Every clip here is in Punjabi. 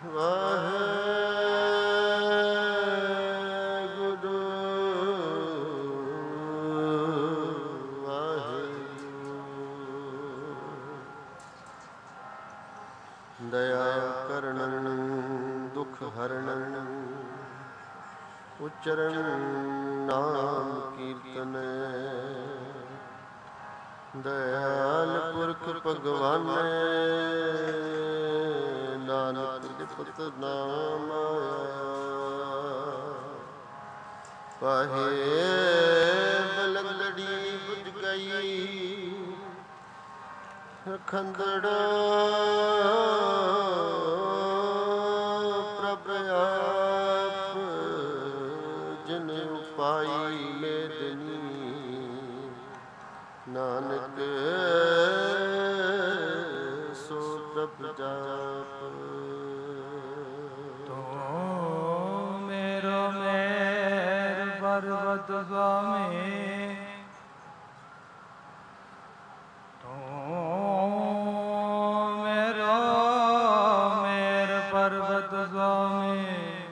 ਵਾਹਿਗੁਰੂ ਵਾਹਿਗੁਰੂ। ਦਇਆ ਕਰਨਨ ਦੁਖ ਹਰਣਨ ਉਚਰਨ ਨਾਮ ਕੀਰਤਨ। ਦਇਆਲ ਪੁਰਖ ਭਗਵਾਨੇ ਨਾਨਕ ਲਿਪਤ ਨਾਮ ਪਾਹੇ ਬਲੰਦੜੀ ਬੁਝ ਗਈ ਖੰਦੜਾ ਪ੍ਰਭ ਆਪ ਜਿਨ ਉਪਾਈ ਮੇਦਨੀ ਨਾਨਕ ਸੋ ਪ੍ਰਭ ਜਾਪ। ਤੂੰ ਮੇਰਾ ਮੇਰ ਪਰਵਤ ਸੁਆਮੀ, ਤੂੰ ਮੇਰਾ ਮੇਰ ਪਰਵਤ ਸੁਆਮੀ।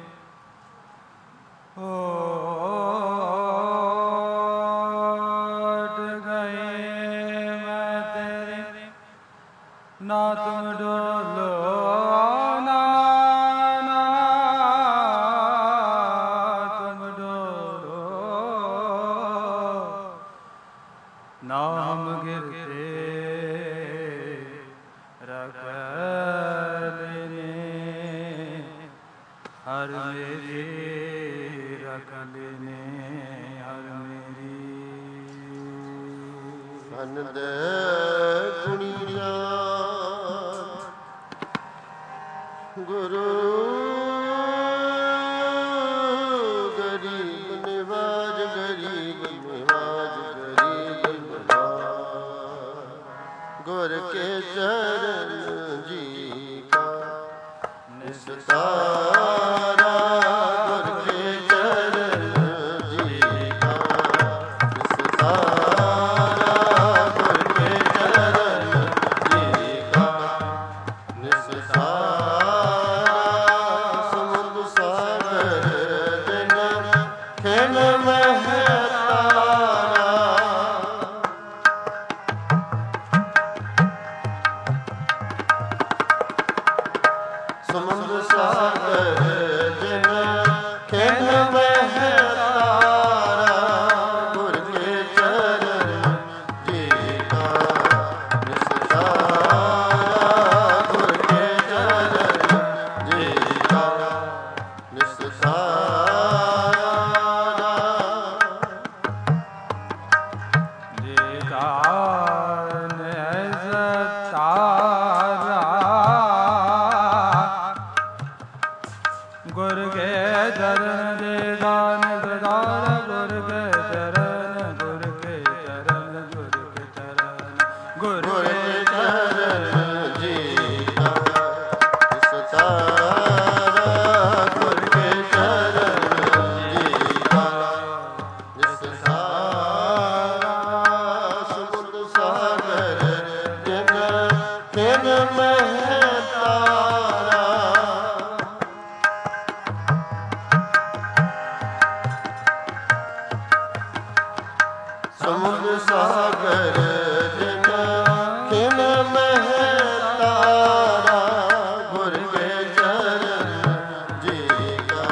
ਨਾ ਤੁਮ ਡੋਲੋ ਨਾ ਤੁਮ ਡੋਲੋ, ਨਾਮ ਗਿਰਤੇ ਰਖ ਲੈਨੇ ਹਰ ਮੇਰੀ ਰਖ ਲੈਨੇ ਹਰ ਮੇਰੀ। ਧਨ ਦੇ ਗੁਣੀਆਂ ਗੁਰੂ ਗਰੀਬ ਨਿਵਾਜ, ਗਰੀਬ ਨਿਵਾਜ, ਗਰੀਬ ਨਿਵਾਜ। ਗੁਰ ਕੇ ਚਰਨ ਜੀ ਕਾ ਨਿਸਤਾਰਾ, ਗੁਰ ਕੇ ਚਰਨ ਜੀ ਕਾ ਨਿਸਤਾਰਾ, ਗੁਰ ਕੇ ਚਰਨ ਜੀ ਕਾ ਨਿਸਤਾਰਾ। ਖਿਨ ਮਹਿ ਤਾਰਾ, ਸਮੁੰਦ ਸਾਗਰ ਜਿਨ ਖਿਨ ਮਹਿ ਤਾਰਾ। ਗੁਰ ਕੇ ਚਰਨ ਜੀ ਕਾ ਨਿਸਤਾਰਾ, ਗੁਰ ਕੇ ਚਰਨ ਜੀ ਕਾ ਨਿਸਤਾਰਾ। ਗੁਰ ਕੇ ਚਰਨ ਦੇ ਦਾਨ ਗਦਾਰ, ਗੁਰ ਕੇ ਚਰਨ, ਗੁਰ ਕੇ ਚਰਨ, ਗੁਰ ਕੇ ਚਰਨ, ਗੁਰ ਕੇ ਚਰਨ ਜੀ ਕਾ ਨਿਸਤਾਰਾ, ਗੁਰ ਕੇ ਚਰਨ ਜੀ ਕਾ ਨਿਸਤਾਰਾ। ਸਮੁੰਦ ਸਾਗਰ ਜਿਨ ਖਿਨ ਮਹਿ ਤਾਰਾ। ਸਮੁੰਦ ਸਾਗਰ ਜਿਨ ਖਿਨ ਮਹਿ ਤਾਰਾ। ਗੁਰ ਕੇ ਚਰਨ ਜੀ ਕਾ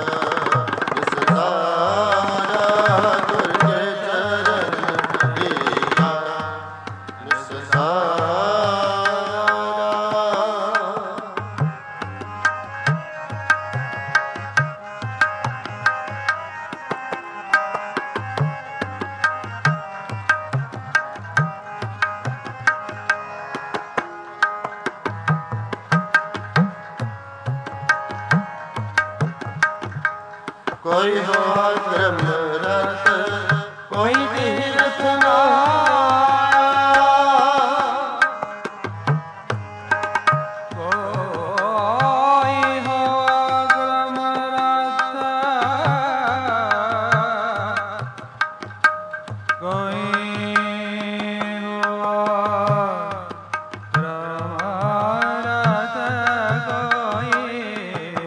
ਨਿਸਤਾਰਾ, ਗੁਰ ਕੇ ਚਰਨ ਜੀ ਕਾ ਨਿਸਤਾਰਾ। ਕੋਈ ਹੋ ਬ੍ਰਹਮ ਰਤ, ਕੋਈ ਤੀਰਥ ਕੋਈ ਹੋ ਅਗਰਮ ਰਸ, ਕੋਈ ਹੋ ਅਗਰਮ ਰਸ, ਕੋਈ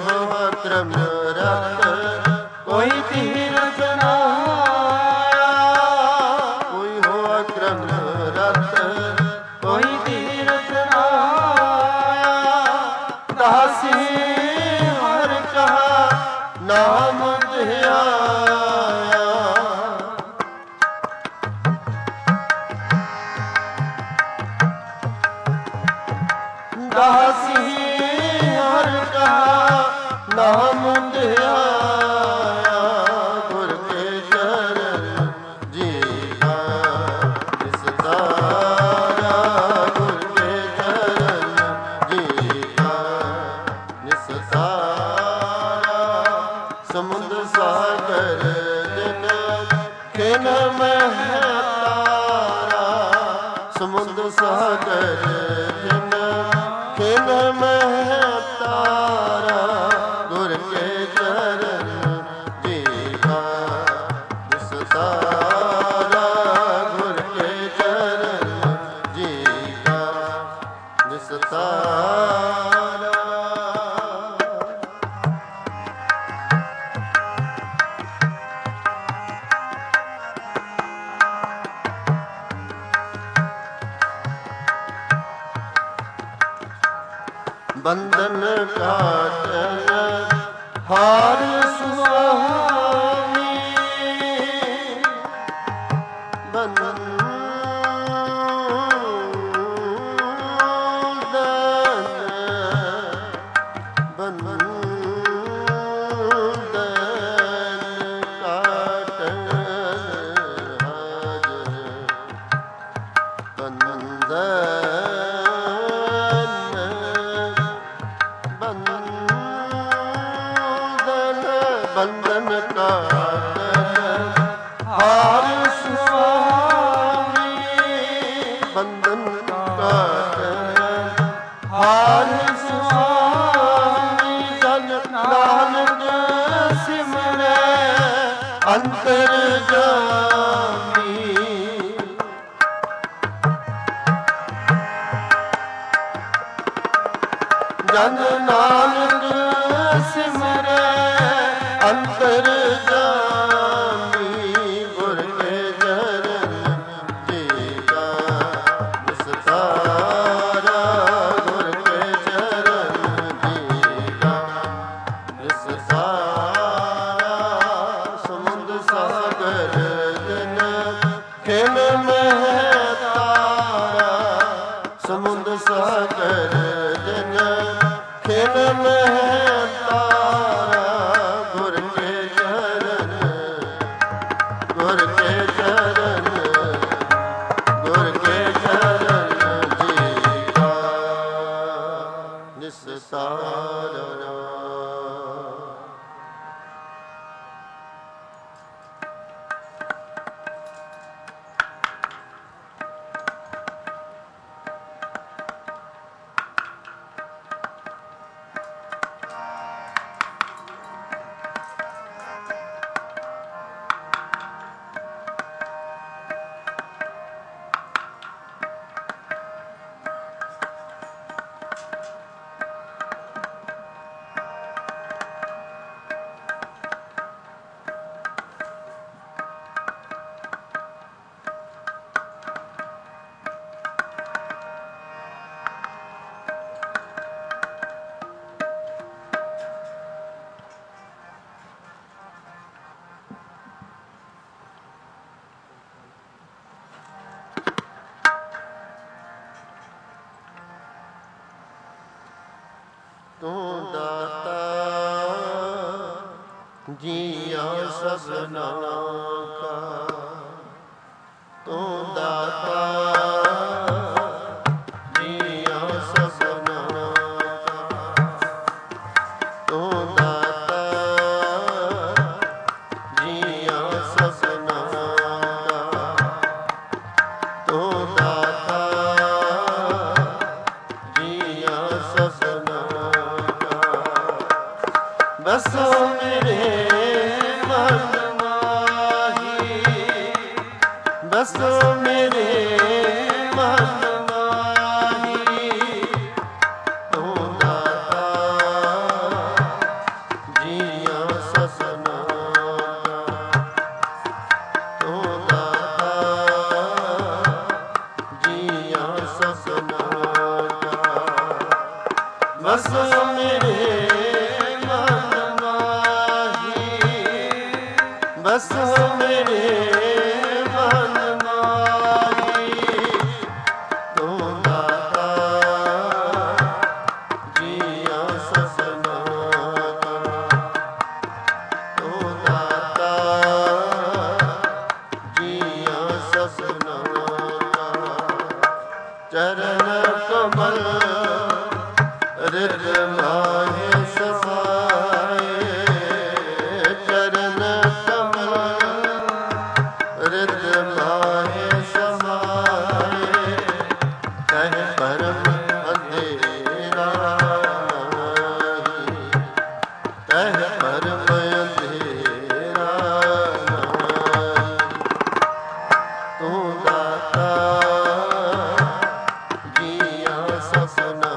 ਹੋ ਧਰਮ ਰਤ ਕੋਈ ਤੀਰਥ ਨਾ ਕੋਈ ਹੋ ਧਰਮ ਰਤ ਕੋਈ ਤੀਰਥ ਨਾ ਦਾਸੀ ਹਰ ਕਹਾ ਨਾਮ ਧਿਆਇਆ ਦਾਸੀ ਹਰ ਕਹਾ ਨਾਮ ਧਿਆਇਆ ਗੁਰ ਕੇ ਚਰਨ ਜੀ ਕਾ ਨਿਸਤਾਰਾ ਗੁਰ ਕੇ ਚਰਨ ਜੀ ਕਾ ਨਿਸਤਾਰਾ ਸਮੁੰਦ ਸਾਗਰ ਜਿਨ ਖਿਨ ਮਹਿ ਤਾਰਾ ਸਮੁੰਦ ਸਾਗਰ ਜਿਨ ਖਿਨ ਮਹਿ ਤਾਰਾ ਗੁਰ ਕੇ ਚਰਨ ਜੀ ਕਾ ਨਿਸਤਾਰਾ ਗੁਰ ਕੇ ਚਰਨ ਜੀ ਕਾ ਨਿਸਤਾਰਾ ਬੰਧਨ ਕਾਟਨ ਹਾਰ ਸੁਆਮੀ ਬੰਧਨ ਬੰਧਨ ਕਾਟਨ ਹਾਜਰ ਬੰਧਨ ਕਾਟਨ ਹਾਰ ਸੁਆਮੀ ਬੰਧਨ ਕਾਟਨ ਹਾਰ ਸੁਆਮੀ ਜਨ ਨਾਨਕ ਸਿਮਰੈ ਅੰਤਰ ਜਾਮੀ ਜਨ ਨਾਨਕ ਸਿਮਰੈ ਅੰਤਰ ਜਾਮੀ ਗੁਰ ਕੇ ਚਰਨ ਜੀ ਕਾ ਨਿਸਤਾਰਾ ਗੁਰ ਕੇ ਚਰਨ ਜੀ ਕਾ ਨਿਸਤਾਰਾ ਸਮੁੰਦ ਸਾਗਰ ਜਿਨ ਖਿਨ ਮਹਿ ਤਾਰਾ ਸਮੁੰਦ ਸਾਗਰ ਜਿਨ ਖਿਨ ਮਹਿ ਤਾਰਾ ਗੁਰ ਕੇ ਚਰਨ ਗੁਰ ਕੇ ਚਰਨ ਗੁਰ ਕੇ ਚਰਨ ਜੀ ਕਾ ਨਿਸਤਾਰਾ ਤੂੰ ਦਾਤਾ ਜੀਆਂ ਸਭਨਾ ਕਾ ਤੂੰ ਦਾਤਾ ਜੀਆਂ ਸਭਨਾ ਕਾ ਤੂੰ ਦਾਤਾ ਜੀਆਂ ਸਭਨਾ ਕਾ ਤੂੰ ਦਾਤਾ ਜੀਆਂ ਸਭਨਾ ਬਸੋ ਮੇਰੇ ਮਨ ਮਾਹੀ ਬਸੋ ਮੇਰੇ ਮਨ ਮਾਹੀ ਤੂੰ ਦਾਤਾ ਬਸ ਮੇਰੇ ਮਨ ਮਾਹੀ ਤੂੰ ਦਾਤਾ ਜੀਆਂ ਸਸਨਾ ਤੂੰ ਦਾਤਾ ਜੀਆਂ ਸਸਨਾ ਚਰਨ ਕਮਲ ਰਿਦ ਮਾਹੇ ਸਮਾਏ ਚਰਨ ਕਮਲ ਰਿਦ ਮਾਹੇ ਸਮਾਏ ਕਹਿ ਪਰਮ ਅੰਧੇਰਾ ਨਾਹੀ ਕਹਿ ਪਰਮ ਅੰਧੇਰਾ ਨਾਹੀ ਤੂੰ ਦਾਤਾ ਜੀਆਂ ਸਸਨਾ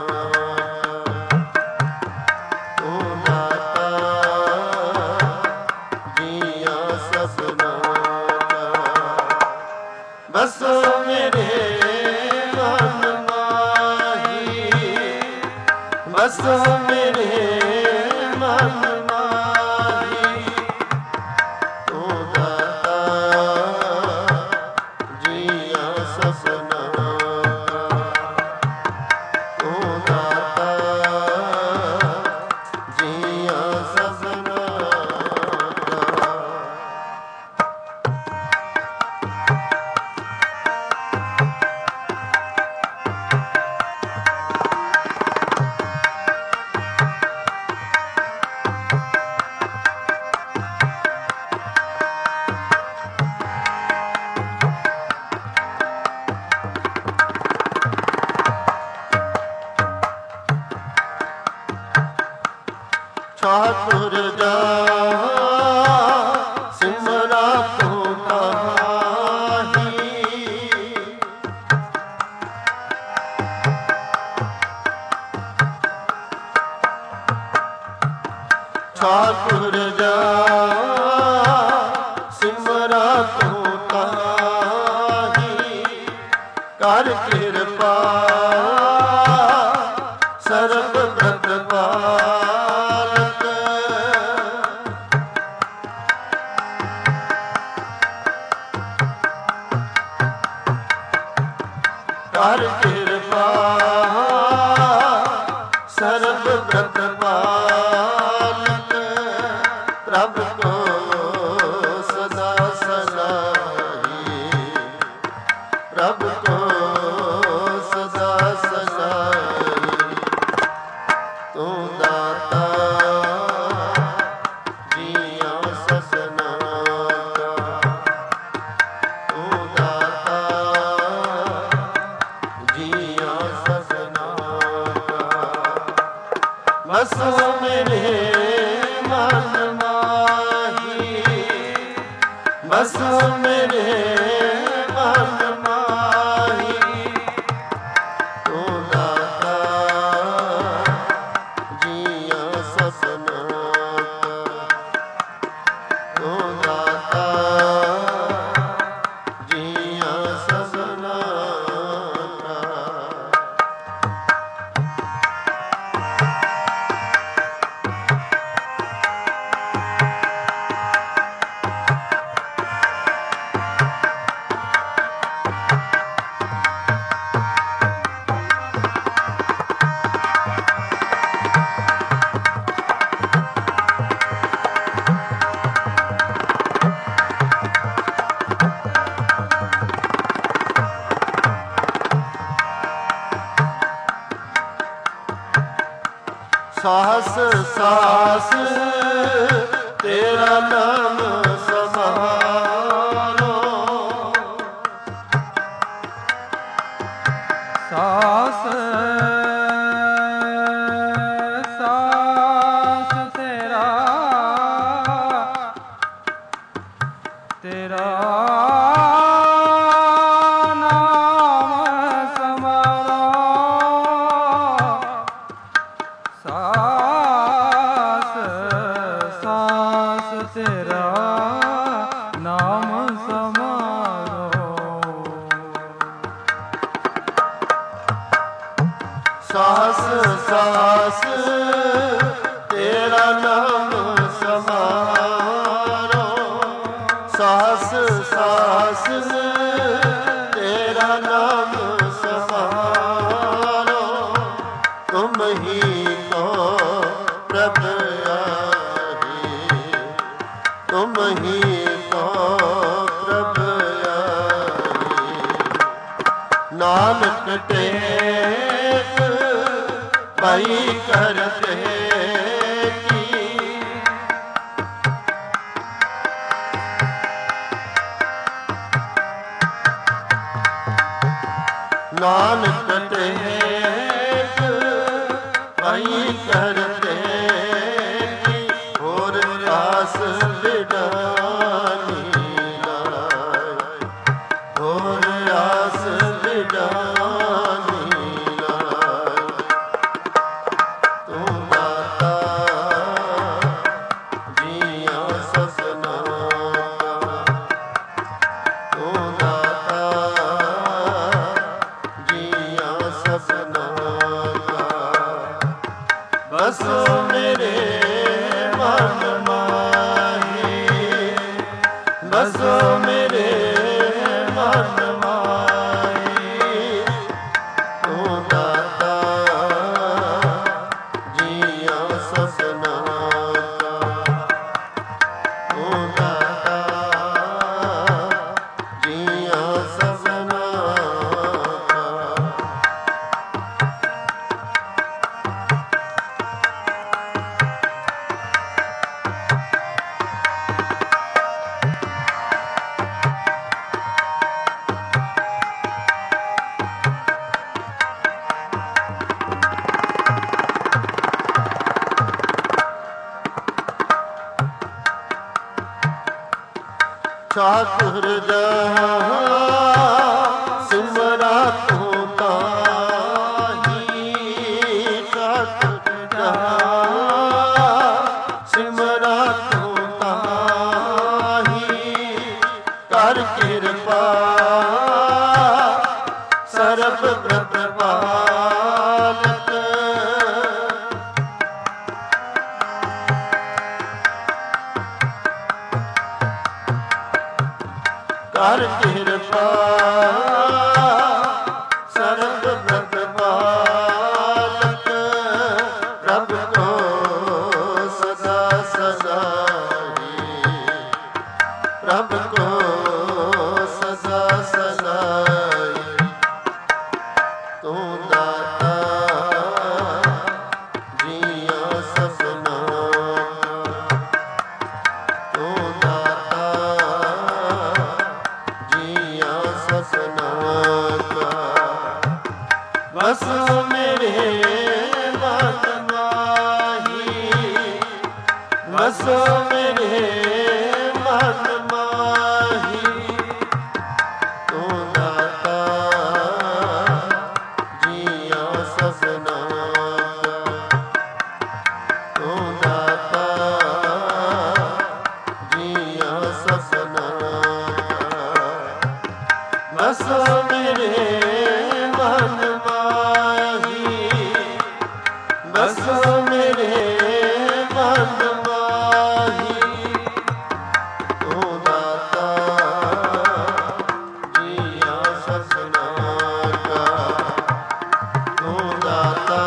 ਬਸ ਮੇਰੇ ਮਨ ਮਾਹੀ ਬਸ ਮੇਰੇ ਮਨ ਮਾਹੀ ਤੂੰ ਦਾਤਾ ਜੀਆਂ ਸਸਨਾ ਤੂੰ ਦਾਤਾ ਜੀਆਂ ਸਸਨਾ ਠਾਕੁਰ ਜਾ ਸਿਮਰਾ ਤੂੰ ਕਹਾਹੀ ਠਾਕੁਰ ਜਾ ਸਿਮਰਾ ਤੂੰ ਕਹਾਹੀ ਕਰ ਕਿਰਪਾ ਸਰਬ ਪ੍ਰਤਪਾਲਕ ਕਰ ਕਿਰਪਾ ਸਰਬ ਪ੍ਰਤਪਾਲਕ ਪ੍ਰਭ ਕੋ ਸਦਾ ਸਲਾਹੀ ਪ੍ਰਭ ਕੋ ਸਦਾ ਸਲਾਹੀ ਤੂੰ ਦਾਤਾ ਜੀਆਂ ਸਸਨਾ ਤੂੰ ਦਾਤਾ ਜੀਆਂ ਸਸਨਾ ਬਸ ਮੇਰੇ ਮਨ ਮਾਹੀ ਬਸ ਮੇਰੇ ਮਨ ਮਾਹੀ ਤੂੰ ਦਾਤਾ ਜੀਆਂ ਸਸਨਾ ਤੂੰ ਦਾਤਾ ਜੀਆਂ ਸਸਨਾ ਸਾਸ ਸਾਸ ਤੇਰਾ ਨਾਮ ਸਮਾਰੋ ਸਾਸ ਸਾਸ ਤੇਰਾ ਤੇਰਾ ਸਾਸ ਸਾਸ ਤੇਰਾ ਤੁਮ ਹੀ ਕੋ ਪ੍ਰਭ ਆਈ। ਨਾਨਕ ਟੇਕ ਪਾਈ ਕਰਤੇ ਕੀ। ਨਾਨਕ ਟੇਕ ਪਾਈ ਕਰਤੇ ਕੀ। ਹੋਰ ਆਸ ਵਿਡਾਨੀ ਲਾਇ। ਹੋਰ ਆਸ ਵਿਡਾਨੀ ਲਾਇ। ਤੂੰ ਦਾਤਾ ਜੀਆਂ ਸਭਨਾ ਕਾ। ਤੂੰ ਦਾਤਾ ਜੀਆਂ ਸਭਨਾ ਕਾ। ਬਸ ਮੇਰੇ ਮਨ ਮਾਹੀ। ਬਸ ਮੇਰੇ ਮਨ ਮਾਹੀ। ਤੂੰ ਦਾਤਾ ਜੀਆਂ ਸਭਨਾ ਕਾ। ਤੂੰ ਦਾਤਾ ਜੀਆਂ ਸਭਨਾ ਕਾ। ਠਾਕੁਰ ਜਹਾਂ ਸਿਮਰਾ ਤੂੰ ਤਾਹੀ। ਠਾਕੁਰ ਜਹਾਂ ਸਿਮਰਾ ਤੂੰ ਤਾਹੀ। ਕਰ ਕਿਰਪਾ ਸਰਬ ਪ੍ਰਤਪਾਲਕ। ਕਰ ਕਿਰਪਾ ਸਰਬ ਪ੍ਰਤਪਾਲਕ। ਪ੍ਰਭ ਕੋ ਸਦਾ ਸਦਾਈ। ਪ੍ਰਭ ਕੋ ਸਦਾ ਸਦਾਈ। ਤੂੰ ਦਾਤਾ ਜੀਆਂ ਸਭਨਾ ਕਾ। ਤੂੰ ਦਾਤਾ ਜੀਆਂ ਸਭਨਾ ਕਾ। ਬਸ ਮੇਰੇ ਮਨ ਮਾਹੀ। ਬਸ ਮੇਰੇ ਮਨ ਮਾਹੀ। ਤੂੰ ਦਾਤਾ ਜੀਆਂ ਸਭਨਾ ਕਾ। ਤੂੰ ਦਾਤਾ ਜੀਆਂ ਸਭਨਾ ਕਾ। ਬਸ ਮੇਰੇ ਮਨ ਮਾਹੀ। ਬਸ ਮੇਰੇ ਮਨ ਮਾਹੀ। ਤੂੰ ਦਾਤਾ ਜੀਆਂ ਸਭਨਾ ਕਾ। ਤੂੰ ਦਾਤਾ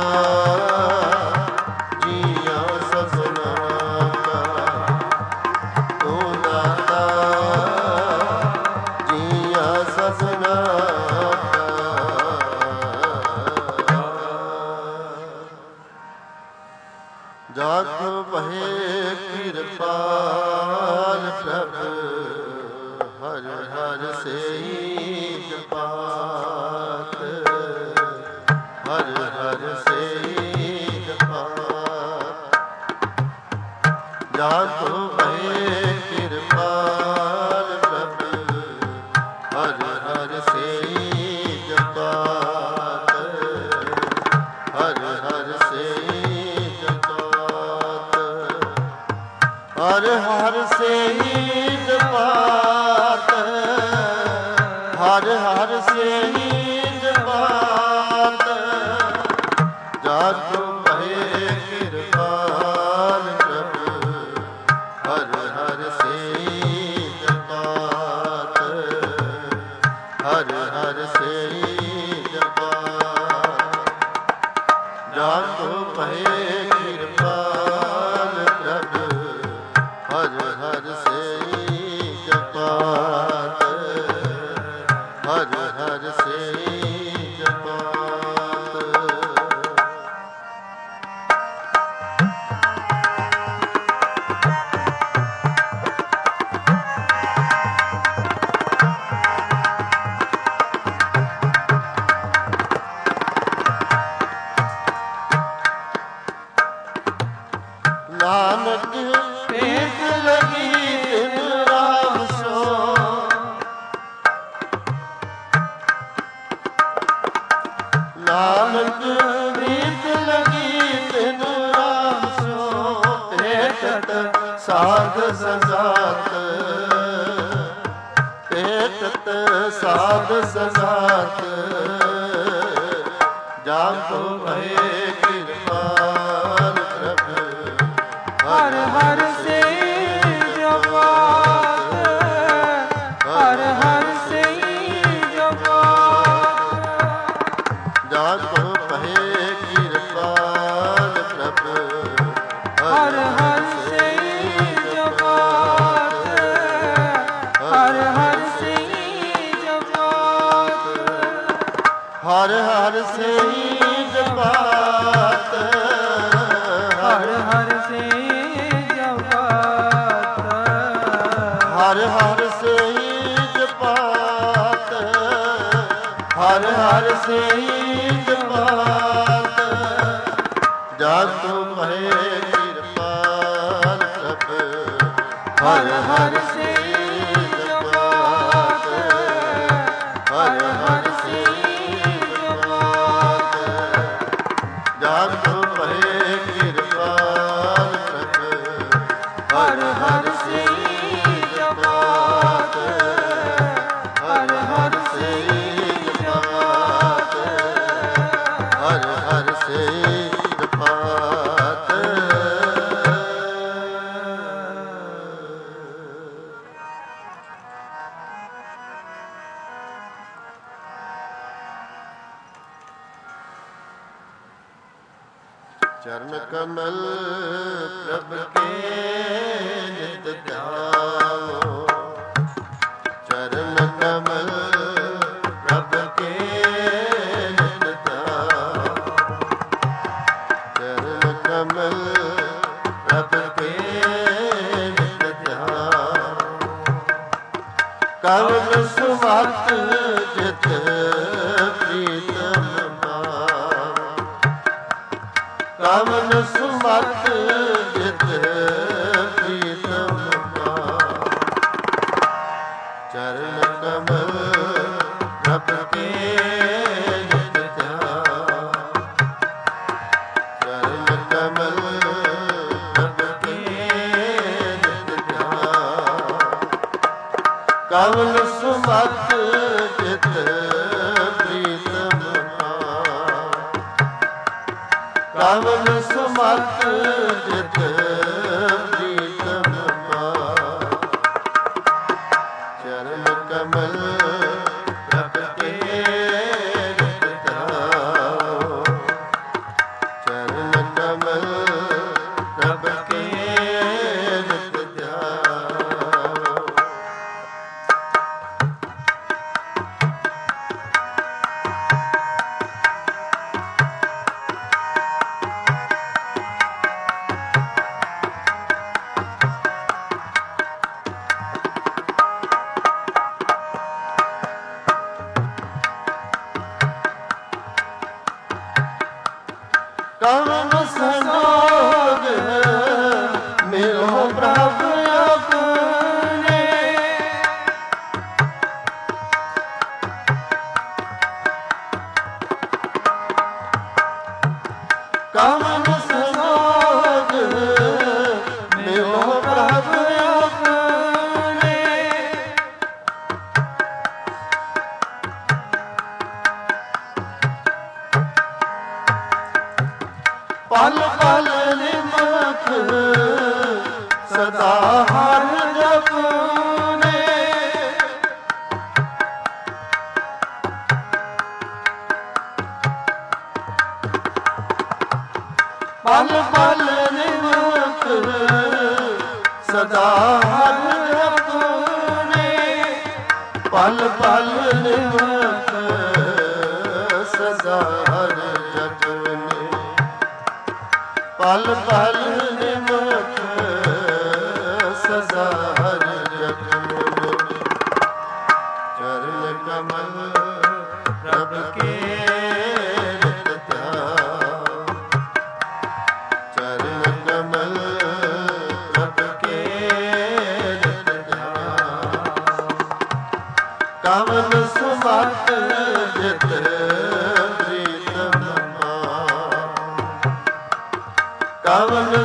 ਜੀਆਂ ਸਭਨਾ ਕਾ। ਤੂੰ ਦਾਤਾ ਜੀਆਂ ਸਭਨਾ ਕਾ। ਜਾਤ ਭਏ ਕਿਰਪਾਲ ਪ੍ਰਭ। ਹਰ ਹਰ ਸੇਈ ਜਪਾਤ। ਹਰ ਹਰ ਸੇਈ ਜਪਾਤ। ਜਾਤ ਭਏ ਕਿਰਪਾਲ ਪ੍ਰਭ। ਹਰ ਹਰ ਸੇਈ ਜਪਾਤ। ਹਰ ਹਰ ਸੇਈ ਜਪਾਤ। ਹਰ ਹਰ ਸੇਈ ਜਪਾਤ। ਹਰ ਹਰ ਸੇਈ ਜਪਾਤ। ਜਾਤੁ ਭਏ ਕਿਰਪਾਲ ਪ੍ਰਭ। ਹਰ ਹਰ ਸੇਈ ਜਪਾਤ। ਹਰ ਹਰ ਸੇਈ ਜਪਾਤ। ਜਾਤੁ ਭਏ ਕਿਰਪਾਲ ਪ੍ਰਭ। ਹਰ ਹਰ ਸੇਈ ਸਾਧ ਸੰਗਾਤ ਭੇਟਤ ਸਾਧ ਸੰਗਾਤ ਜਾਨ ਕੋ ਭਏ ਕਿਰਪਾਲ ਪ੍ਰਭ ਹਰ ਹਰ ਸੇ ਜਪਾਤ ਹਰ ਹਰ ਸੇ ਜਪਾਤ ਜਾਨ ਕੋ ਭਏ ਕਿਰਪਾਲ ਪ੍ਰਭ ਹਰ ਹਰ ਸੇ ਜਪਾਤ ਹਰ ਹਰ ਸੇ ਜਪਾਤ ਹਰ ਹਰ ਸੇ ਜਪਾਤ ਹਰ ਹਰ ਸੇ ਜਪਾਤ ਹਰ ਹਰ ਸੇ ਜਪਾਤ ਹਰ ਹਰ ਸੇ ਜਪਾਤ ਜਗ ਤੂੰ ਭਏ ਕਿਰਪਾਲ ਪ੍ਰਭ ਹਰ ਹਰ ਸੇ ਜਪਾਤ ਹਰ ਹਰ ਸੇ ਜਪਾਤ ਜਗ ਤੂੰ ਭਏ ਕਿਰਪਾਲ ਪ੍ਰਭ ਹਰ ਹਰ ਸੇ ਜਪਾਤ ਹਰ ਹਰ ਸੇ ਜਪਾਤ ਹਰ ਹਰ ਸੇ ਜਪਾਤ ਚਰਨ ਕਮਲ ਪ੍ਰਭ ਕੇ ਨਿਤ ਧਿਆਵੋ ਚਰਨ ਕਮਲ ਪ੍ਰਭ ਕੇ ਨਿਤ ਧਿਆਵੋ ਚਰਨ ਕਮਲ ਪ੍ਰਭ ਕੇ ਨਿਤ ਧਿਆਵੋ ਕਵਨ ਸੁਮਤ ਜਿਤ ਪ੍ਰੀਤਮ ਪਾਵੋ ਕਵਨ ਸੁਮਤ ਜਿਤ ਪ੍ਰੀਤਮ ਪਾਵੋ ਚਰਨ ਕਮਲ ਪ੍ਰਭ ਕੇ ਨਿਤ ਧਿਆਵੋ ਚਰਨ ਕਮਲ ਪ੍ਰਭ ਕੇ ਨਿਤ ਧਿਆਵੋ ਕਵਨ ਸੁਮਤ ਜਿਤ ਪ੍ਰੀਤਮ ਪਾਵੋ ਕਵਨ ਸੁਮਤ ਜਿਤ ਪ੍ਰੀਤਮ ਪਾਵੋ ਚਰਨ ਕਮਲ ਪ੍ਰਭ ਕੇ ਨਿਤ ਧਿਆਵੋ ਚਰਨ ਕਮਲ ਪ੍ਰਭ ਕੇ ਨਿਤ ਧਿਆਵੋ ਕਵਨ ਸੰਜੋਗ ਮਿਲੋ ਪ੍ਰਭ ਆਪਣੇ ਕਵਨ ਸੰਜੋਗ ਮਿਲੋ ਪ੍ਰਭ ਆਪਣੇ ਪਲ ਪਲ ਨਿਮਖ ਸਦਾ ਹਰ ਜਪਨੇ ਪਲ ਪਲ ਨਿਮਖ ਸਦਾ ਹਰ ਜਪਨੇ ਪਲ ਪਲ ਨਿਮਖ ਸਦਾ ਹਰ ਜਪਨੇ ਪਲ ਪਲ ਨਿਮਖ ਸਦਾ ਹਰ ਜਪਨੇ ਚਰਨ ਕਮਲ ਪ੍ਰਭ ਕੇ ਨਿਤ ਧਿਆਵੋ ਚਰਨ ਕਮਲ ਪ੍ਰਭ ਕੇ ਨਿਤ ਧਿਆਵੋ ਕਵਨ ਸੁਮਤ ਜਿਤ ਪ੍ਰੀਤਮ ਪਾਵੋ ਕਵਨ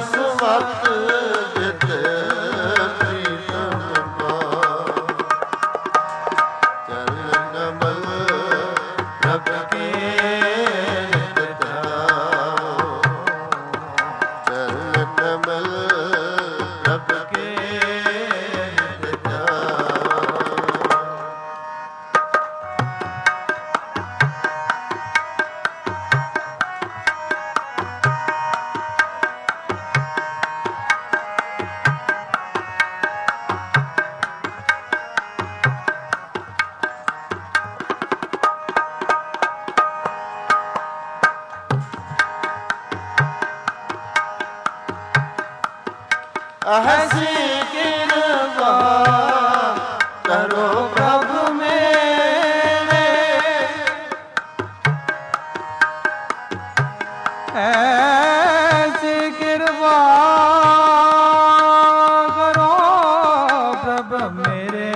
ਐਸੀ ਕਿਰਪਾ ਕਰੋ ਪ੍ਰਭ ਮੇਰੇ, ਐਸੀ ਕਿਰਪਾ ਕਰੋ ਪ੍ਰਭ ਮੇਰੇ,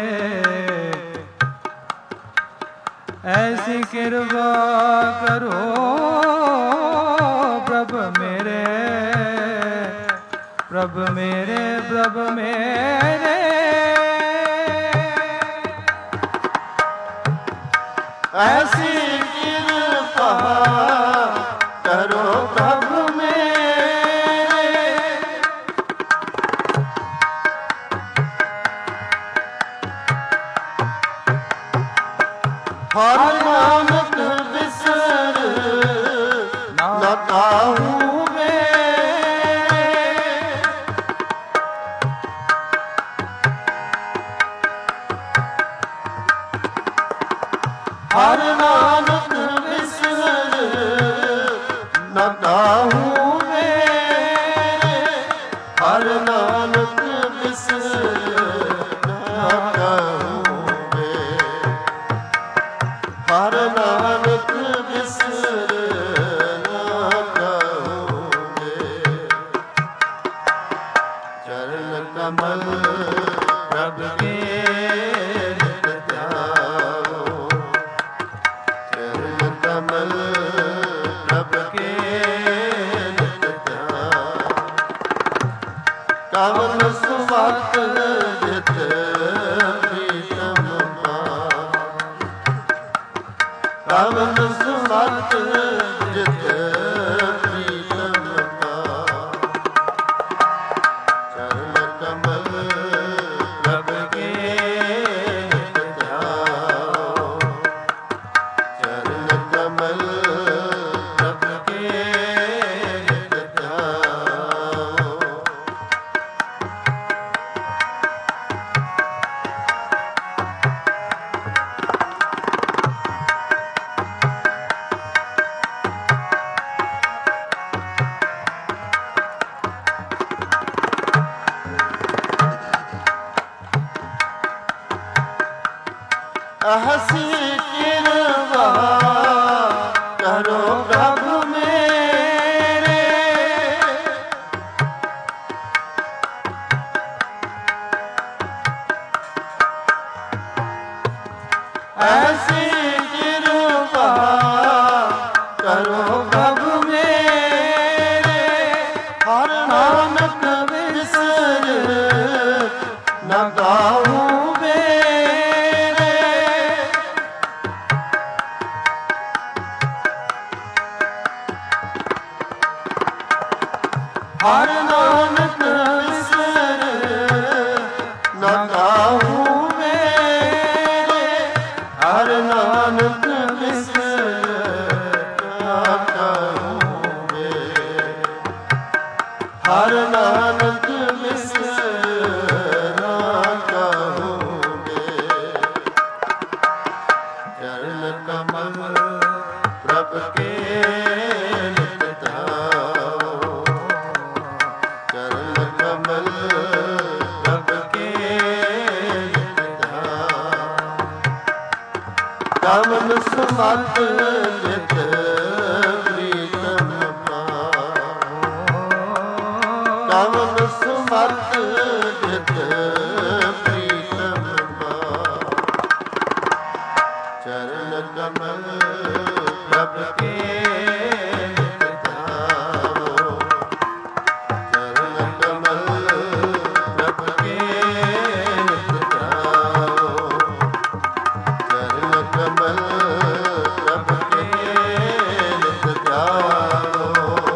ਐਸੀ ਕਿਰਪਾ ਕਰੋ ਪ੍ਰਭ ਮੇਰੇ, ਪ੍ਰਭ ਮੇਰੇ, ਪ੍ਰਭ ਮੇਰੇ, ਐਸੀ ਕਿਰਪਾ ਕਰੋ ਪ੍ਰਭ ਮੇਰੇ, ਹਰ ਨਾਮਕ ਬਿਸਰ ਨਾ ਕਾਹੂ ਮੇਰੇ, ਹਰ ਨਾਨਕ ਬਿਸਰ ਨਾ ਕਾਹੂ ਮੇਰੇ, ਹਰ ਨਾਨਕ ਬਿਸਰ ਨਾ ਕਾਹੂ ਮੇਰੇ, ਹਰ ਨਾਨਕ ਬਿਸਰ ਨਾ ਕਾਹੂ ਮੇਰੇ, ਚਰਨ ਕਮਲ ਪ੍ਰਭ ਕੇ ਨਿਤ ਧਿਆਵੋ, ਚਰਨ ਕਮਲ ਪ੍ਰਭ ਕੇ ਨਿਤ ਧਿਆਵੋ, ਕਵਨ ਸੁਵਤ ਜਿਤ ਪ੍ਰੀਤਮ ਪਾਵੋ, ਕਵਨ ਸੁਵਤ ਜਿਤ ਪ੍ਰੀਤਮ ਪਾਵੋ, ਚਰਨ ਕਮਲ ਪ੍ਰਭ ਕੇ ਨਿਤ ਧਿਆਵੋ, ਚਰਨ ਕਮਲ ਪ੍ਰਭ ਕੇ ਨਿਤ ਧਿਆਵੋ, ਐਸੀ ਕਿਰਪਾ ਕਰੋ ਪ੍ਰਭ ਮੇਰੇ, ਐਸੀ ਕਿਰਪਾ ਕਰੋ ਪ੍ਰਭ ਮੇਰੇ, ਹਰ ਨਾਨਕ ਬਿਸਰ ਨਾ ਕਾਹੂ ਮੇਰੇ, ਹਰ ਨਾਨਕ ਬਿਸਰ ਨਾ ਕਾਹੂ ਮੇਰੇ, ਹਰ ਨਾਨਕ ਬਿਸਰ ਨਾ ਕਾਹੂ ਮੇਰੇ, ਹਰ ਨਾਨਕ ਬਿਸਰ ਨਾ ਕਾਹੂ ਮੇਰੇ, ਚਰਨ ਕਮਲ ਪ੍ਰਭ ਕੇ ਨਿਤ ਧਿਆਵੋ, ਚਰਨ ਕਮਲ ਪ੍ਰਭ ਕੇ ਨਿਤ ਧਿਆਵੋ, ਕਵਨ ਸੁਮਤ ਜਿਤ ਪ੍ਰੀਤਮ ਪਾਵੋ, ਕਵਨ ਸੁਮਤ ਜਿਤ ਪ੍ਰੀਤਮ ਪਾਵੋ, ਚਰਨ ਕਮਲ ਪ੍ਰਭ ਕੇ ਨਿਤ ਧਿਆਵੋ, ਚਰਨ ਕਮਲ ਪ੍ਰਭ ਕੇ ਨਿਤ ਧਿਆਵੋ, ਚਰਨ ਕਮਲ ਪ੍ਰਭ ਕੇ ਨਿਤ ਧਿਆਵੋ,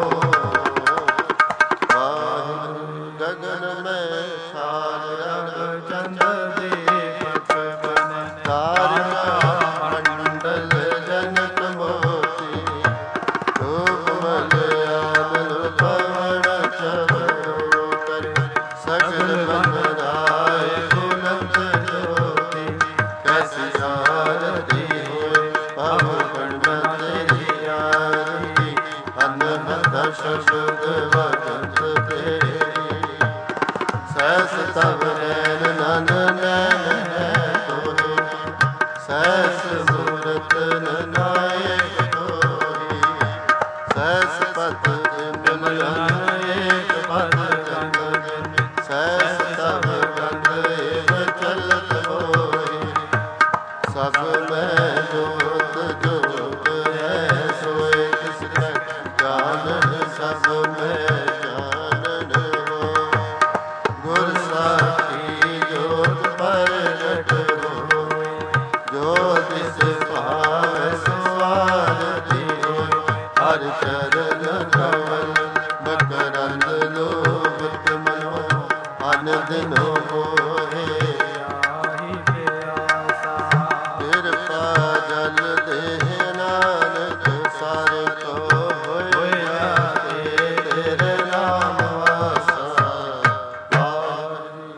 ਵਾਹਿਗੁਰੂ ਗਗਨ ਮੈਂ ਸਾਰਗ ਚੰਦ ਦੀਪਕ ਬਨ ਤਾਰਿਕਾ ਮੰਡਲ ਜਨਤ ਮੋਤੀ, ਰੂਪ ਮਲਿਆਲ ਪਵਨ ਚਵੋ ਕਰ, ਸਗਲ ਬੰਦਾਏ ਗੁਣਤ ਜੋਤੀ, ਕੈਸੀ ਆਰਤੀ ਹੋਏ ਭਵ ਗਣਮਤ ਹਿਆਰੀ, ਅਨਹਦ ਸ਼ਬਦ ਵਜਤ ਤੇਰੀ, ਸਹਿਸ ਤਬ ਨੈਣ ਨਨ ਨੈਣ ਹੈ ਤੋਰੇ, ਸਹਿਸ ਮੂਰਤ ਨਾਇਕ ਤੋਰੀ, ਸਹਿਸ ਪਤ ਬਿਮਲ ਏਕ ਪਦ ਗੰਗ, ਸਹਿਸ ਤਬ ਗੰਗ ਏਵ ਚਲਤ ਹੋਈ, ਸਭ ਮੈਂ ਜੋਤ ਜੋਤ ਹੈ ਸੋਏ ਤਿਸ ਕੈ ਜਾਣਨ, ਸਭ ਮੈਂ ਜਾਣਨ ਹੋ, ਗੁਰ ਸਾਖੀ ਜੋਤ ਪ੍ਰਗਟ ਹੋਈ, ਜੋ ਤਿਸ ਭਾਵੈ ਸੋ ਆਰਤੀ ਹੋਈ, ਹਰਿ ਚਰਨ ਕਮਲ ਮਕਰੰਦ ਲੋਭਤ ਮਨੋ, ਅਨ ਦਿਨੋ ਮੋਹੇ ਕਿਰਪਾ ਜਲ ਦੇਹ ਨਾਨਕ ਸਾਰੇ ਕੋ ਹੋਇਆ, ਤੇਰੇ ਨਾਮ ਵਾਸਾ ਵਾਹਿਗੁਰੂ।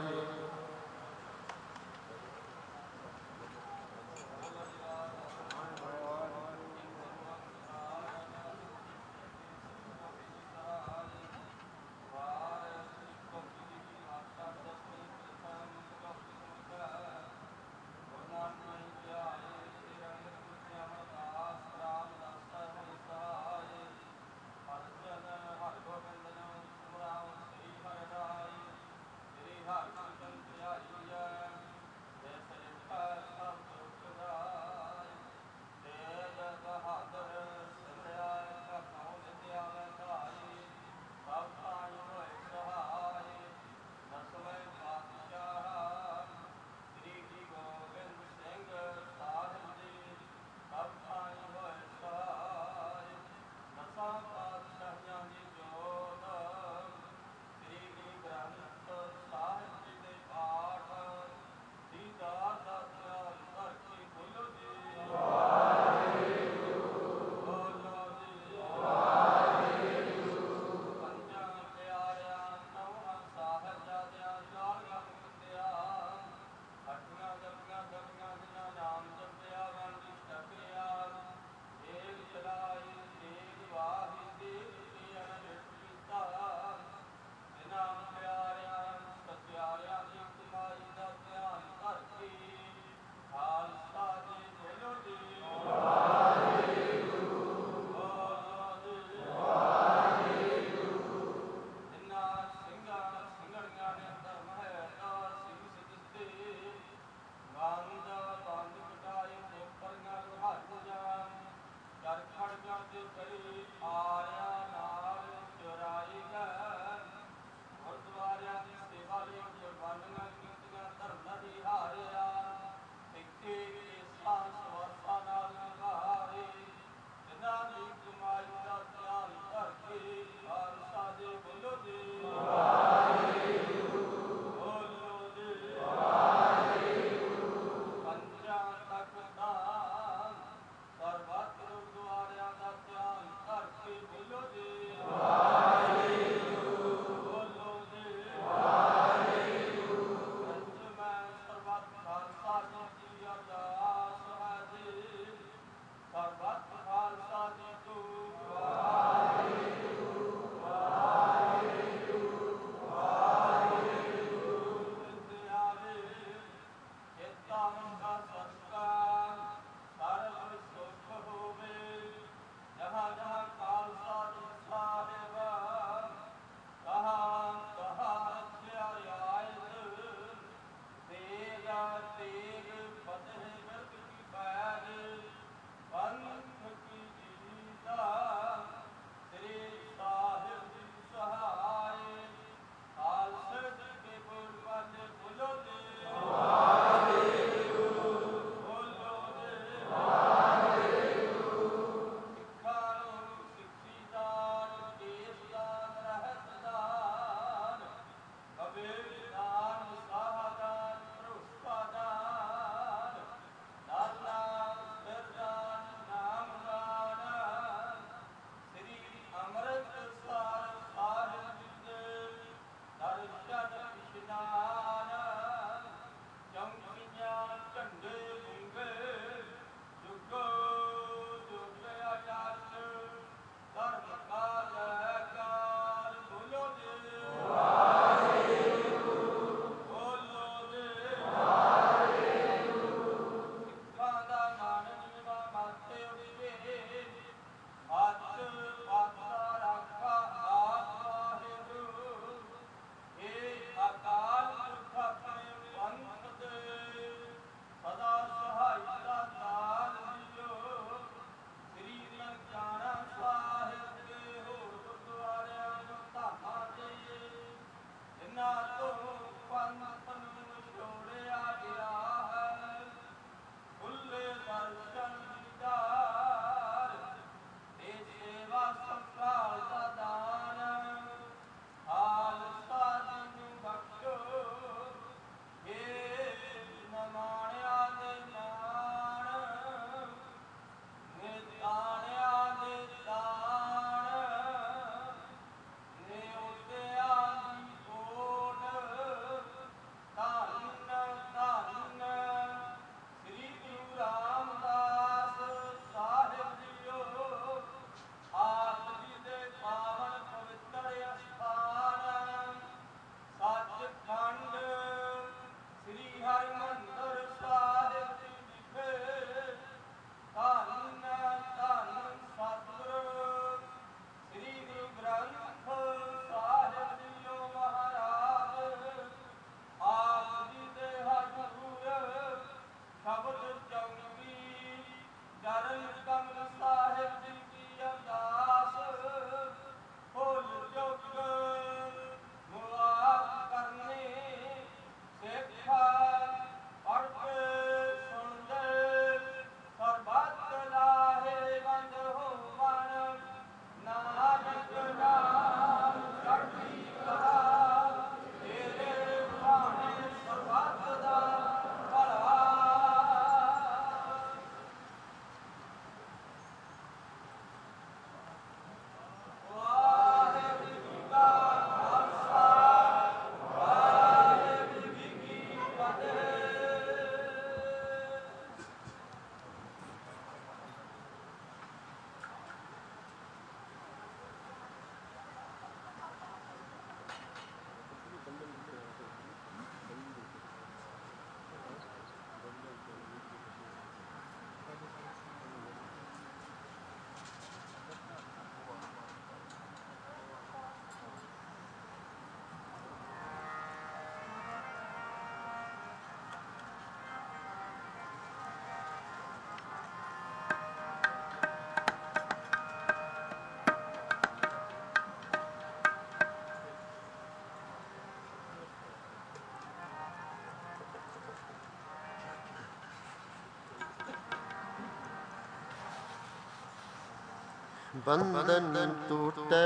ਬੰਧਨ ਟੂਟੈ,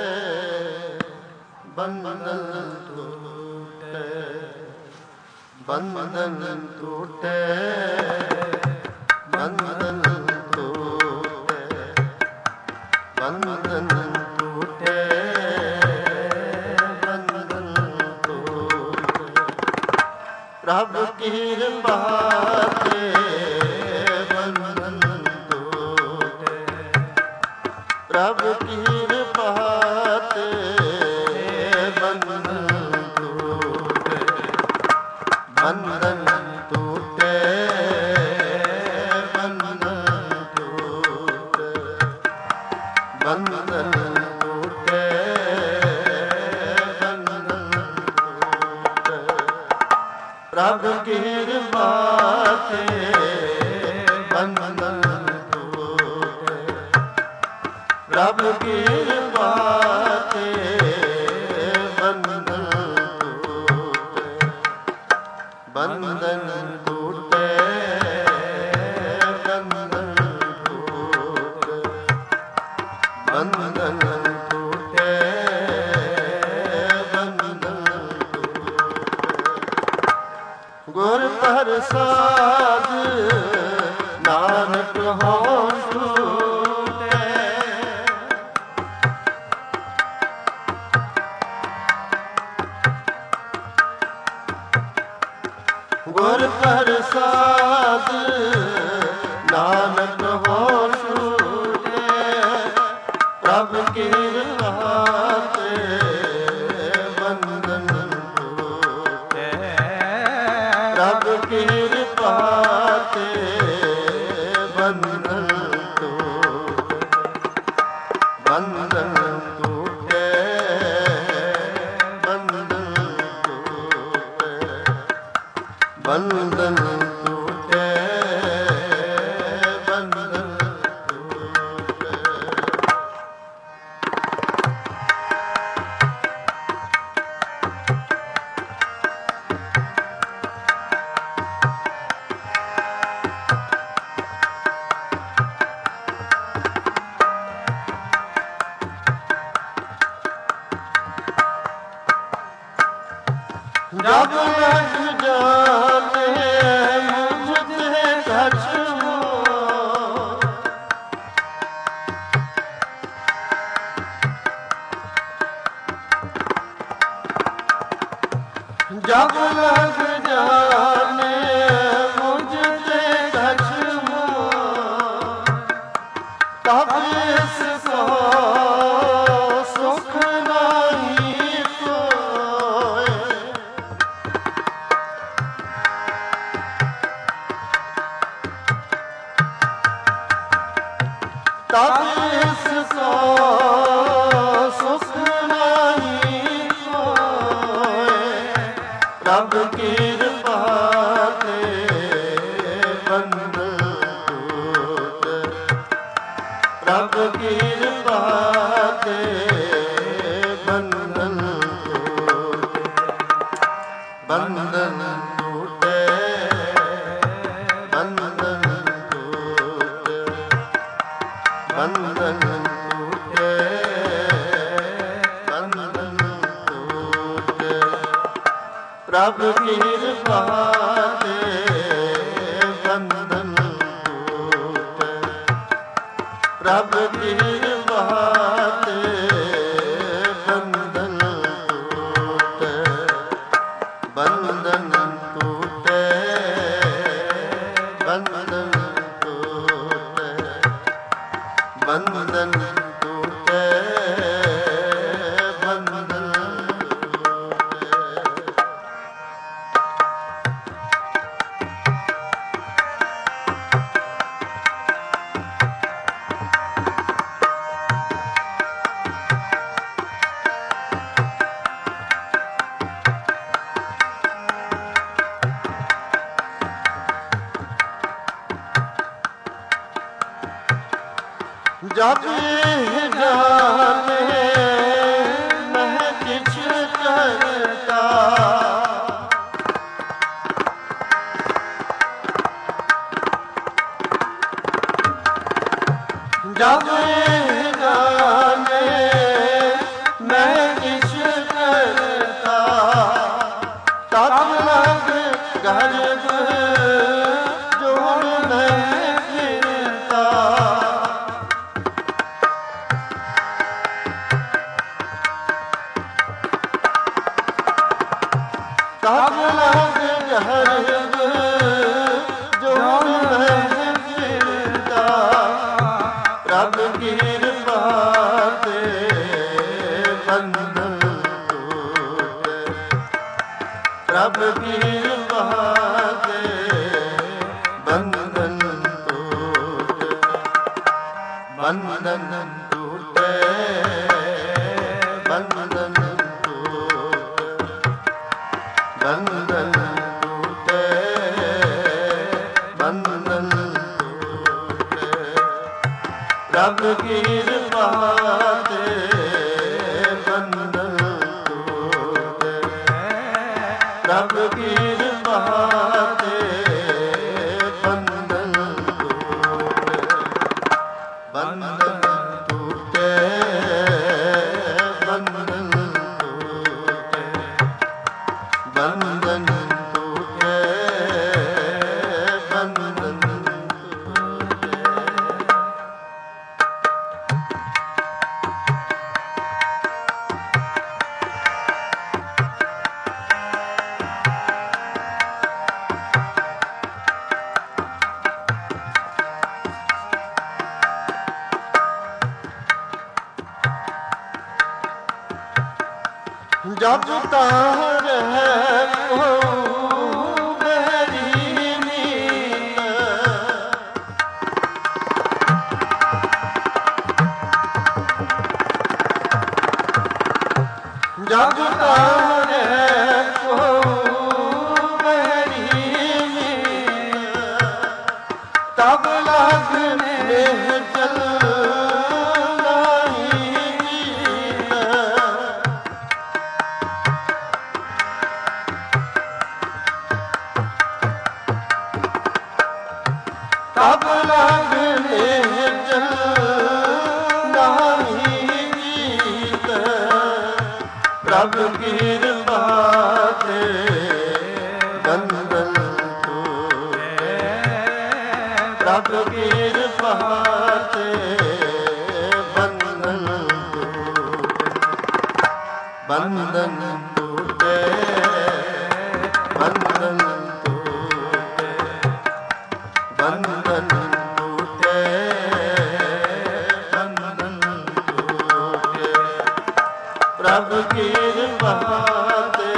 ਬੰਧਨ ਟੂਟੈ, ਬੰਧਨ ਟੂਟੈ, ਬੰਧਨ ਟੂਟੈ, ਬੰਧਨ ਟੂਟੈ, ਬੰਧਨ ਟੂਟੈ। ਪ੍ਰਭ ਕਿਰਪਾ ਤੇ ਬੰਧਨ ਟੂਟੈ, ਪ੍ਰਭ ਕਿਰਪਾ ਤੇ ਬੰਧਨ ਟੂਟੈ, ਬੰਧਨ ਟੂਟੈ, ਬੰਧਨ ਟੂਟੈ, ਬੰਧਨ ਟੂਟੈ, ਬੰਧਨ ਟੂਟੈ। ਪ੍ਰਭ ਕਿਰਪਾ ਤੇ ਬੰਧਨ ਟੂਟੈ, ਪ੍ਰਭ ਕਿਰਪਾ ਤੇ ਬੰਧਨ ਟੂਟੈ, ਬੰਧਨ ਟੂਟੈ, ਬੰਧਨ ਟੂਟੈ, ਬੰਧਨ ਟੂਟੈ, ਬੰਧਨ ਟੂਟੈ। ਗੁਰ ਪ੍ਰਸਾਦ ਨਾਨਕ ਹੋਂ ਛੂਟੈ, ਗੁਰ ਪ੍ਰਸਾਦ ਨਾਨਕ ਹੋਂ ਛੂਟੈ, ਪ੍ਰਭ ਕਿਰਪਾ ਤੇ ਬੰਧਨ ਟੂਟੈ, ਪ੍ਰਭ ਕਿਰਪਾ ਤੇ ਬੰਧਨ ਟੂਟੈ, ਬੰਧਨ ਟੂਟੈ, ਬੰਧਨ ਟੂਟੈ, ਬੰਧਨ ਟੂਟੈ, ਬੰਧਨ ਟੂਟੈ। ਜਬ ਲਗ ਜਾਤੇ ਮੁਝ ਤੇ ਕਛ ਹੋ, ਜਬ ਲਗ ਜਾਨੇ ਮੁਝ ਤੇ ਕਛ ਹੋ, ਤਬ ਇਸ ਕੋ ਸੁਖ ਨਹੀਂ ਕੋਇ, ਤਬ ਇਸ ਕੋ ਸੁਖ ਨਹੀਂ ਕੋਇ, ਪ੍ਰਭ ਕਿਰਪਾ ਤੇ ਬੰਧਨ ਟੂਟੈ, ਪ੍ਰਭ ਕਿਰਪਾ ਤੇ ਬੰਧਨ ਟੂਟੈ, ਬੰਧਨ ਟੂਟੈ, ਬੰਧਨ ਟੂਟੈ, ਬੰਧਨ ਟੂਟੈ, ਬੰਧਨ ਟੂਟੈ। ਪ੍ਰਭ ਕਿਰਪਾ ਤੇ ਬੰਧਨ ਟੂਟੈ, ਪ੍ਰਭ ਕਿਰਪਾ ਤੇ ਬੰਧਨ ਟੂਟੈ, ਬੰਧਨ ਟੂਟੈ, ਬੰਧਨ ਟੂਟੈ, ਬੰਧਨ ਟੂਟੈ, ਬੰਧਨ ਟੂਟੈ। ਜਬ ਜਾਨੇ ਮਹਿ ਕਿਛ ਕਰਤਾ, ਜਬ ਜਾਨੇ ਲਗ ਗਰਭ ਜੋਨ ਮੈਂ ਫਿਰਤਾ ਤਬ ਲਗ ਗਰਭ ਜੋਨ ਮੈਂ ਫਿਰਤਾ ਪ੍ਰਭ ਕਿਰਪਾ ਤੇ ਬੰਧਨ ਟੂਟੇ ਪ੍ਰਭ ਕਿਰਪਾ ਤੇ ਬੰਧਨ ਟੂਟੇ ਬੰਧਨ ਟੂਟੇ ਬੰਧਨ ਟੂਟੇ ਬੰਧਨ ਟੂਟੇ ਬੰਧਨ ਟੂਟੇ ਪ੍ਰਭ ਕਿਰਪਾ ਤੇ ਬੰਧਨ ਟੂਟੇ ਪ੍ਰਭ ਕਿਰਪਾ ਤੇ ਬੰਧਨ ਟੂਟੇ ਬੰਧਨ ਟੂਟੇ ਬੰਧਨ ਟੂਟੇ ਬੰਧਨ ਟੂਟੇ ਬੰਧਨ ਟੂਟੇ ਜਬ ਤਾਰ ਹੈ ਕੋ ਬਹਿਰੀ ਨੀਂਦ ਜਬ ਤਾਰ ਹੈ ਕੋ ਬਹਿਰੀ ਨੀਂਦ ਤਬ ਲਗ ਮੇਹ ਚਲ ਤਬ ਲਗ ਨਿਰਜਲ ਨਾਹੀ ਗੀਤ ਪ੍ਰਭ ਕਿਰਪਾ ਤੇ ਬੰਧਨ ਟੂਟੇ ਪ੍ਰਭ ਕਿਰਪਾ ਤੇ ਬੰਧਨ ਟੂਟੇ ਬੰਧਨ ਟੂਟੇ ਬੰਧਨ ਟੂਟੇ ਬੰਧਨ ਟੂਟੇ ਬੰਧਨ ਟੂਟੇ ਪ੍ਰਭ ਕਿਰਪਾ ਤੇ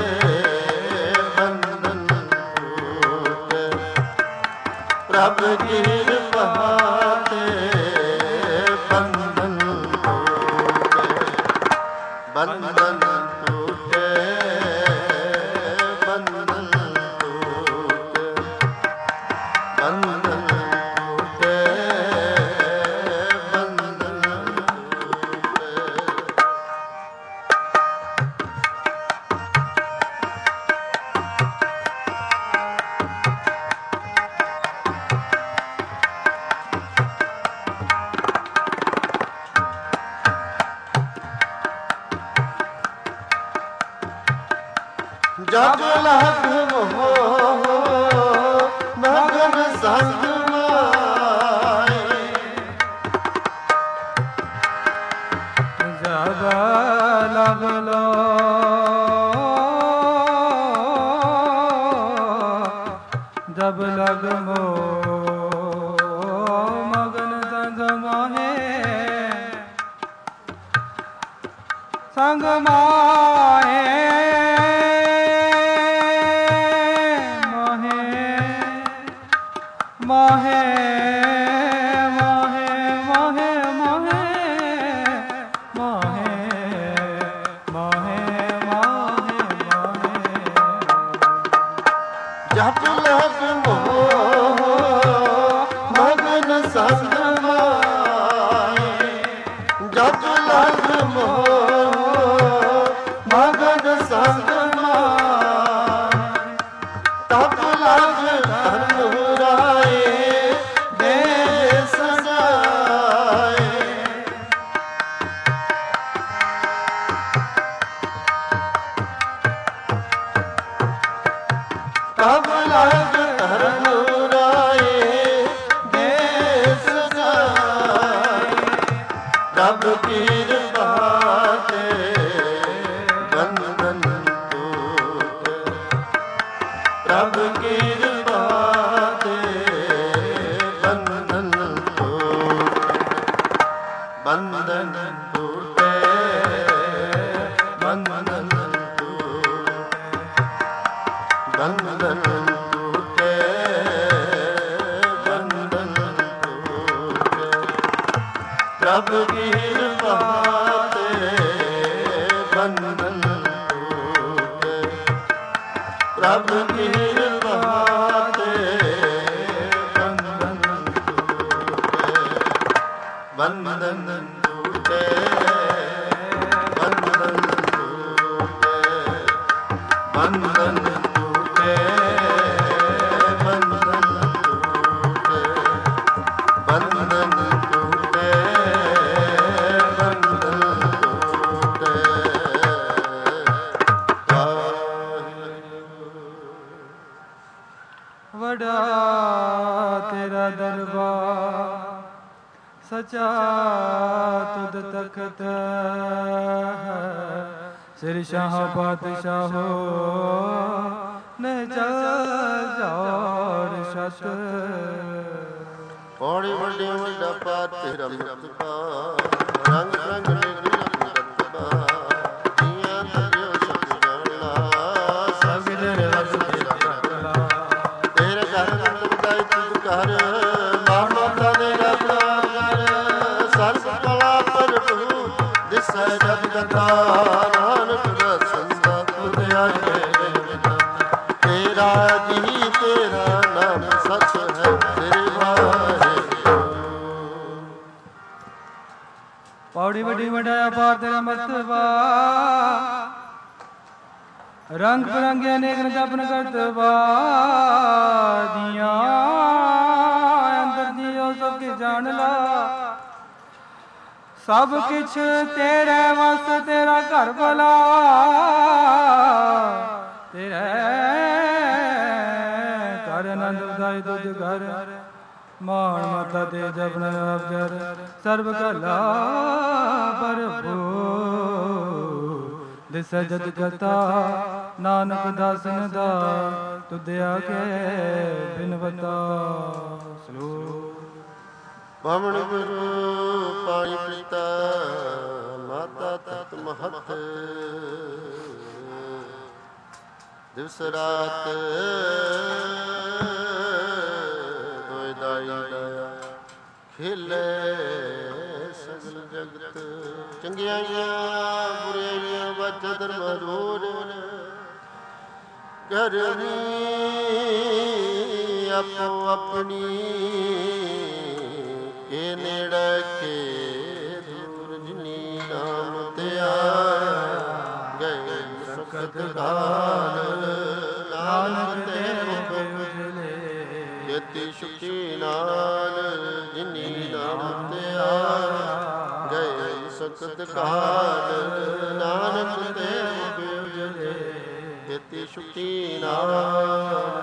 ਬੰਧਨ ਟੂਟੇ ਪ੍ਰਭ ਕਿਰਪਾ ਤੇ ਬੰਧਨ ਟੂਟੇ ਬੰਧਨ ਟੂਟੇ ਬੰਧਨ ਟੂਟੇ ਬੰਧਨ ਟੂਟੇ ਬੰਧਨ ਟੂਟੇ ਜਬ ਲਗ ਮੋਹ ਮਗਨ ਸੰਗ ਮਾਏ ਜਬ ਲਗ ਲੋ ਜਬ ਲਗ ਮੋ ਮਗਨ ਸੰਗ ਮਾਹੇ ਸੰਗ ਮਾਹੇ ਮਾਹੇ ਮਾਹੇ ਮਾਹੇ ਮਾਹੇ ਮਾਹੇ ਮਾਹੇ ਮਾਹੇ ਜਪ ਲਗ ਮੋਹ ਮਗਨ ਸੰਗ ਮਾਏ ਜਪ ਲਗ ਮੋਹ ਮਗਨ ਸੰਗ ਮਾਏ ਤਪ ਲਗ ਧਨ ਰਾਏ ਦੇ ਸਜਾਏ ਤਬ ਲਗ ਹਰਮੁਰਾਏ ਦੇਸ ਜਾਏ ਪ੍ਰਭ ਕਿਰਪਾ ਤੇ ਬੰਧਨ ਟੂਟੇ ਪ੍ਰਭ ਕਿਰਪਾ ਤੇ ਬੰਧਨ ਟੂਟੇ ਬੰਧਨ ਟੂਟੇ ਬੰਧਨ ਬੰਧਨ ਟੂਟੇ ਬੰਧਨ ਟੂਟੇ ਪ੍ਰਭ ਕਿਰਪਾ ਤੇ ਬੰਧਨ ਟੂਟੇ ਪ੍ਰਭ ਕਿਰਪਾ ਤੇ ਬੰਧਨ ਟੂਟੇ ਬੰਧਨ ਟੂਟੇ ਬੰਧਨ ਟੂਟੇ ਬੰਧਨ ਟੂਟੇ ਬੰਧਨ ਟੂਟੇ ਬੰਧਨ ਟੂਟੇ ਬੰਧਨ ਟੂਟੇ ਵਡਾ ਤੇਰਾ ਦਰਬਾਰ ਸਚਾ ਤੁਧ ਤਖਤ ਸਿਰ ਸ਼ਾਹ ਪਾਤਸ਼ਾਹੋ ਨਹਿ ਚਲ ਜਾਰ ਸਤ ਪੌੜੀ ਵੱਡੇ ਵੱਡਾ ਪਾਰ ਤੇਰਾ ਮੁਕਤ ਪਾ ਰੰਗ ਰੰਗ ਨਿਗਰੀ ਰੰਗਤ ਪਾ ਜੀਆਂ ਤਰਿਓ ਸਤ ਜਾਣਾ ਸਭ ਤੇਰੇ ਵਸ ਤੇਰਾ ਕਰਲਾ ਤੇਰੇ ਘਰ ਨੰਦ ਬਤਾਈ ਤੁਧ ਘਰ ਮਾਂ ਮਾਤਾ ਦੇ ਰਖਣਾ ਕਰ ਸਰਬ ਕਲਾ ਪ੍ਰਭੂ ਦਿਸੈ ਜਗ ਦਤਾ ਨਾਨਕ ਦਾ ਸੰਦਾ ਤੁਧ ਆਗੇ ਤੇਰਾ ਜੀ ਤੇਰਾ ਨਾਮ ਸਚ ਹੈ ਤੇਰੇ ਪੌੜੀ ਵੱਡੀ ਵਡਾਇਆ ਪਾਰ ਤੇਰਾ ਮਰਤਬਾ ਰੰਗ ਬਰੰਗੇ ਅਨੇਕ ਜਪਨ ਕਰਤਬਾ ਦੀਆਂ ਅੰਦਰ ਜੀਓ ਸਭ ਕੇ ਜਾਣ ਲਾ ਸਭ ਕਿਛ ਤੇਰੇ ਵਸ ਤੇਰਾ ਘਰ ਭਲਾ ਤੇਰੇ ਘਰ ਆਨੰਦ ਉਦਾਈ ਤੁਝ ਘਰ ਮਾਣ ਮਾਤਾ ਤੇ ਜਪਨ ਅਵਜਰ ਸਰਬ ਕਲਾ ਭਰਪੂਰ ਦਿਸ ਜਤ ਜਤਾ ਨਾਨਕ ਦਾਸਨ ਦਾ ਤੁਧ ਆਗੇ ਬਿਨਵਤਾ ਸਲੋਕ ਪਵਨ ਗੁਰੂ ਪਾਣੀ ਪਿਤਾ ਮਾਤਾ ਤਤ ਮਹਤ ਦਿਵਸ ਰਾਤ ਦੋਇ ਦਾਈ ਦਇਆ ਖੇਲੇ ਸਗਲ ਜਗਤ ਚੰਗਿਆਈਆਂ ਬੁਰਾਈਆਂ ਵਜ ਧਰਮ ਰੋੜ ਕਰਨੀ ਆਪੋ ਆਪਣੀ ਕੇ ਨੇੜੇ ਕੇ ਦੂਰ ਜਿਨੀ ਨਾਮ ਤੇ ਆਇਆ ਗਏ ਸੁਖਤ ਘਾਲ ਨਾਨਕ ਤੇ ਉਜਲੇ ਜੇਤੀ ਸੁਖੀ ਨਾਲ ਜਿਨੀ ਨਾਮ ਤੇ ਆਇਆ ਗਏ ਸੁਖਤ ਘਾਲ ਨਾਨਕ ਤੇ ਉਜਲੇ ਜੇਤੀ ਸੁਖੀ ਨਾਲ